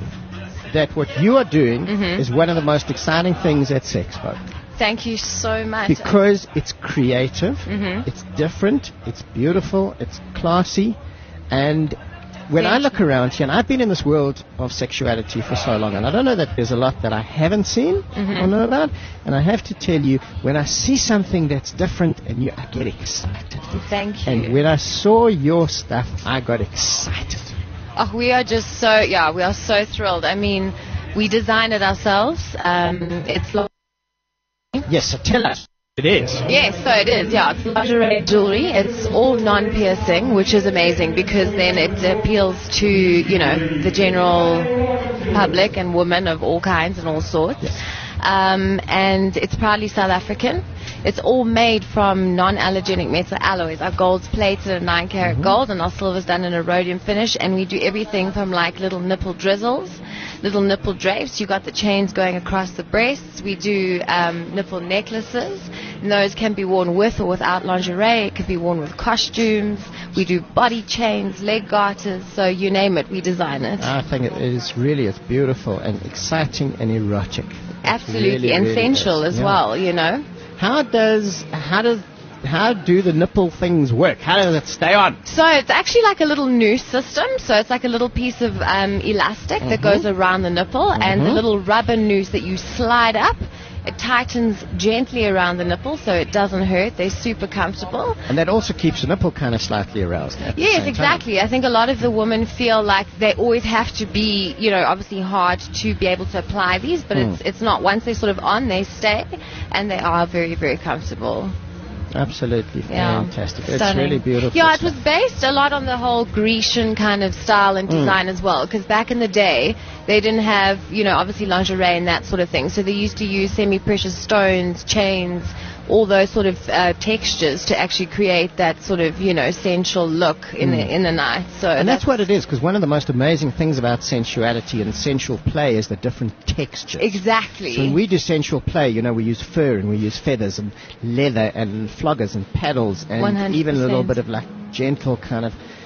that what you are doing Mhm. is one of the most exciting things at Sexpo. Thank you so much. Because it's creative, Mhm. it's different, it's beautiful, it's classy, and when I Thank look around here, and I've been in this world of sexuality for so long, and I don't know that there's a lot that I haven't seen Mhm. or know about, and I have to tell you, when I see something that's different, and you, I get excited. Thank you. And when I saw your stuff, I got excited. Oh, we are just so, yeah, we are so thrilled. I mean, we designed it ourselves. Um, it's lo- Yes, so tell us. It is. Yes, so it is, yeah. It's lingerie jewelry. It's all non-piercing, which is amazing because then it appeals to, you know, the general public and women of all kinds and all sorts. Um, and it's proudly South African. It's all made from non-allergenic metal alloys. Our gold's plated in nine karat Mm-hmm. gold, and our silver's done in a rhodium finish. And we do everything from like little nipple drizzles, little nipple drapes. You got the chains going across the breasts. We do um, nipple necklaces. And those can be worn with or without lingerie. It can be worn with costumes. We do body chains, leg garters. So you name it, we design it. I think it is really, it's beautiful and exciting and erotic. Absolutely, really, and really sensual is, as yeah. well, you know. How does, how does, how do the nipple things work? How does it stay on? So it's actually like a little noose system. So it's like a little piece of um, elastic that Mhm. goes around the nipple, and the Mhm. little rubber noose that you slide up. It tightens gently around the nipple so it doesn't hurt. They're super comfortable. And that also keeps the nipple kind of slightly aroused. At the Yes, same time. exactly. I think a lot of the women feel like they always have to be, you know, obviously hard to be able to apply these, but Mm. it's it's not. Once they're sort of on, they stay, and they are very, very comfortable. Absolutely Yeah. fantastic. It's Stunning. really beautiful. Yeah, it was based a lot on the whole Grecian kind of style and Mm. design as well, because back in the day, they didn't have, you know, obviously lingerie and that sort of thing. So they used to use semi-precious stones, chains, all those sort of uh, textures to actually create that sort of, you know, sensual look in Mm. the in the night. So And that's what it is, because one of the most amazing things about sensuality and sensual play is the different textures. exactly. So when we do sensual play, you know, we use fur and we use feathers and leather and floggers and paddles and one hundred even a little percent. bit of like gentle kind of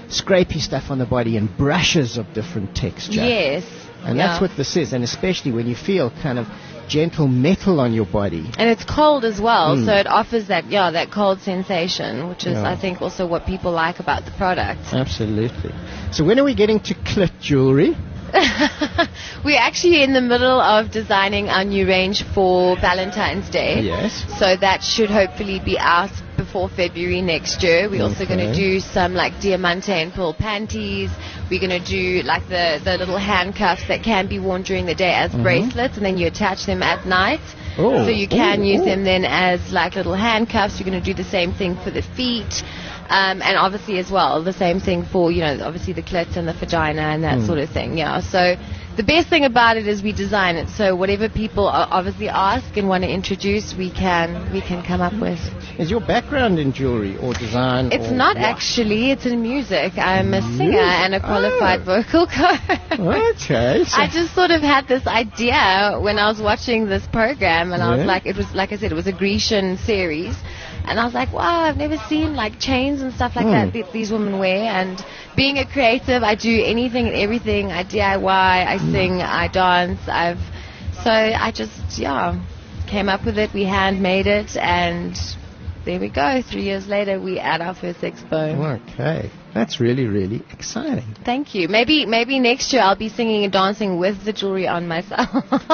scrapey stuff on the body and brushes of different texture. Yes. And yeah. that's what this is, and especially when you feel kind of gentle metal on your body. And it's cold as well, Mm. so it offers that, yeah, that cold sensation, which is, Yeah. I think, also what people like about the product. Absolutely. So when are we getting to clit jewelry? We're actually in the middle of designing our new range for Valentine's Day. Yes. So that should hopefully be out before February next year. We're also going to Okay. do some like diamante and pearl panties. We're going to do like the, the little handcuffs that can be worn during the day as Mhm. bracelets, and then you attach them at night. Oh. So you can Ooh, use ooh. them then as like little handcuffs. You're going to do the same thing for the feet. Um, and obviously as well, the same thing for, you know, obviously the clit and the vagina and that Mm. sort of thing, yeah. So the best thing about it is we design it. So whatever people o- obviously ask and want to introduce, we can we can come up with. Is your background in jewelry or design? It's or not what? actually, it's in music. I'm a singer Music? and a qualified Oh. vocal coach. Okay. So I just sort of had this idea when I was watching this program, and I was Yeah. like, it was like I said, it was a Grecian series, and I was like, wow, I've never seen like chains and stuff like Mm. that that these women wear. And being a creative, I do anything and everything. I D I Y, I sing, I dance. I've so I just yeah came up with it. We handmade it, and there we go. Three years later, we at our first expo. Okay. That's really, really exciting. Thank you. Maybe maybe next year I'll be singing and dancing with the jewelry on myself.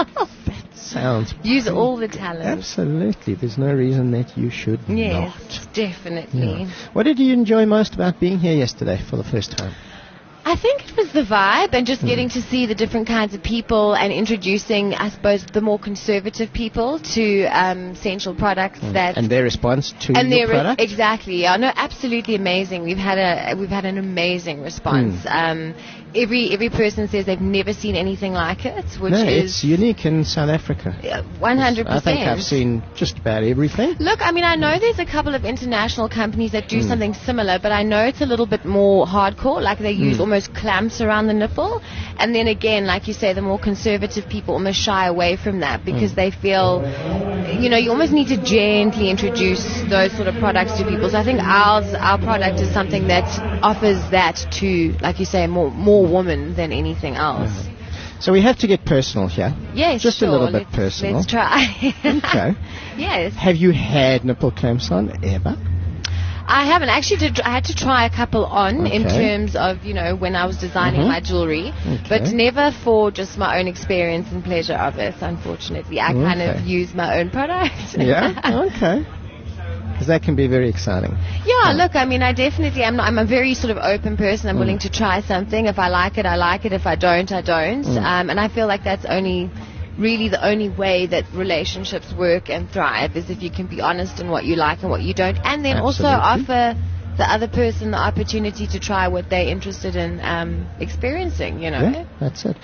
Sounds Use all the talent. Absolutely. There's no reason that you should Yes, not. definitely. Yeah. What did you enjoy most about being here yesterday for the first time? I think it was the vibe and just Mm. getting to see the different kinds of people and introducing, I suppose, the more conservative people to um, Central products that And their response to and your they're product? exactly, yeah, no, absolutely amazing. We've had a we've had an amazing response. Mm. Um, every every person says they've never seen anything like it, which no, is it's unique in South Africa. one hundred I percent. think I've seen just about everything. Look, I mean, I know there's a couple of international companies that do Mm. something similar, but I know it's a little bit more hardcore. Like they use Mm. almost clamps around the nipple, and then again, like you say, the more conservative people almost shy away from that because Mm. they feel, you know, you almost need to gently introduce those sort of products to people. So I think ours, our product is something that offers that to, like you say, more more women than anything else. So we have to get personal here. Yes, Just sure. a little bit let's, personal. Let's try. Okay. Yes. Have you had nipple clamps on ever? I haven't actually. Did, I had to try a couple on in Okay. terms of, you know, when I was designing Mhm. my jewelry, but Okay. never for just my own experience and pleasure of it. Unfortunately, I kind of Okay. use my own product. Yeah. Okay. Because that can be very exciting. Yeah, look, I mean, I definitely am. Not, I'm a very sort of open person. I'm Mm. willing to try something. If I like it, I like it. If I don't, I don't. Mm. Um, and I feel like that's only really the only way that relationships work and thrive is if you can be honest in what you like and what you don't, and then also Absolutely. offer the other person the opportunity to try what they're interested in um, experiencing. You know. Yeah, that's it.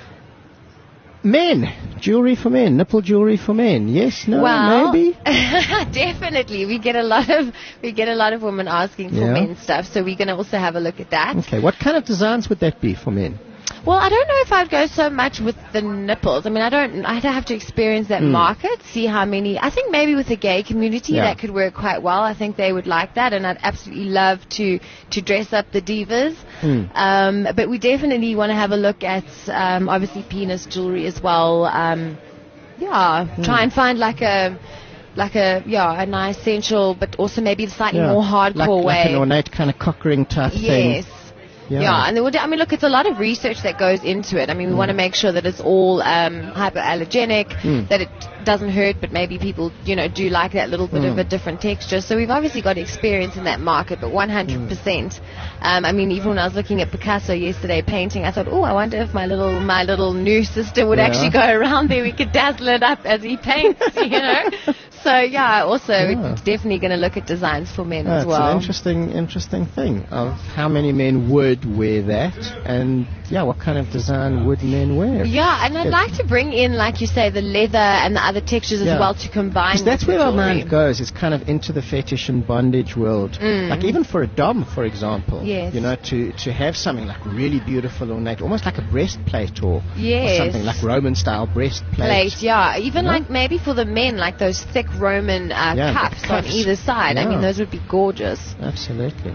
Men, jewelry for men, nipple jewelry for men. Yes, no, well, maybe. definitely, we get a lot of we get a lot of women asking for Yeah. men stuff, so we're going to also have a look at that. Okay, what kind of designs would that be for men? Well, I don't know if I'd go so much with the nipples. I mean, I don't. I'd have to experience that Mm. market, see how many. I think maybe with the gay community Yeah. that could work quite well. I think they would like that, and I'd absolutely love to to dress up the divas. Mm. Um, but we definitely want to have a look at um, obviously penis jewelry as well. Um, yeah, Mm. try and find like a. Like a yeah a nice sensual, but also maybe a slightly Yeah, more hardcore like, way. like an ornate kind of cock ring type thing. Yes. Yeah. and there would, I mean, look, it's a lot of research that goes into it. I mean, we Mm. want to make sure that it's all um, hypoallergenic, Mm. that it doesn't hurt, but maybe people, you know, do like that little bit Mm. of a different texture. So we've obviously got experience in that market, but one hundred percent. Um, I mean, even when I was looking at Picasso yesterday painting, I thought, oh, I wonder if my little my little new sister would Yeah. actually go around there. We could dazzle it up as he paints, you know. So yeah, also Yeah. we're definitely going to look at designs for men Oh, as it's well. an interesting, interesting thing of how many men would wear that, and yeah, what kind of design would men wear? Yeah, and I'd Yeah. like to bring in, like you say, the leather and the other textures Yeah. as well to combine. Because that's with where the our mind jewelry. goes. It's kind of into the fetish and bondage world. Mm. Like even for a dom, for example. Yes. You know, to, to have something like really beautiful ornate, almost like a breastplate or, or Yes. something like Roman style breastplate. Plate, yeah. Even Yeah. like maybe for the men, like those thick Roman uh, Yeah, the cups, cuffs. on either side. I mean, Yeah. those would be gorgeous. Absolutely.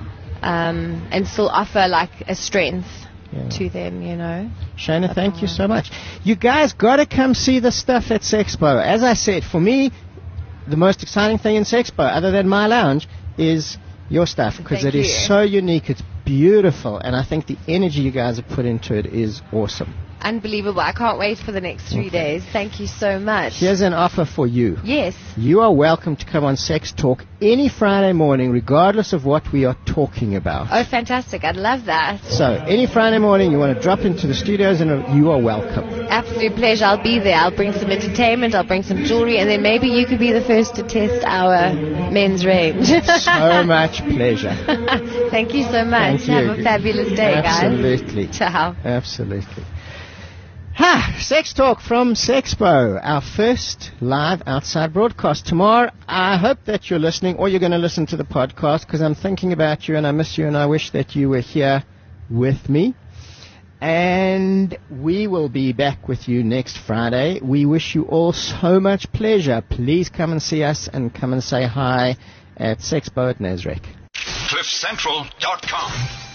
um, and still offer like a strength Yeah. to them, you know. Shana, thank you so much. You guys got to come see the stuff at Sexpo. As I said, for me, the most exciting thing in Sexpo, other than my lounge, is your stuff, because Thank it is you. so unique. It's beautiful, and I think the energy you guys have put into it is awesome. Unbelievable. I can't wait for the next three Okay. days. Thank you so much. Here's an offer for you. Yes. You are welcome to come on Sex Talk any Friday morning, regardless of what we are talking about. Oh, fantastic. I'd love that. So, any Friday morning you want to drop into the studios, and uh, you are welcome. Absolute pleasure. I'll be there. I'll bring some entertainment. I'll bring some jewelry, and then maybe you could be the first to test our men's range. So much pleasure. Thank you so much. Thank you. Have a fabulous day, Absolutely. guys. Ciao. Absolutely. Ha! Sex Talk from Sexpo, our first live outside broadcast. Tomorrow, I hope that you're listening, or you're going to listen to the podcast, because I'm thinking about you and I miss you and I wish that you were here with me. And we will be back with you next Friday. We wish you all so much pleasure. Please come and see us and come and say hi at Sexpo at Nasrec. cliff central dot com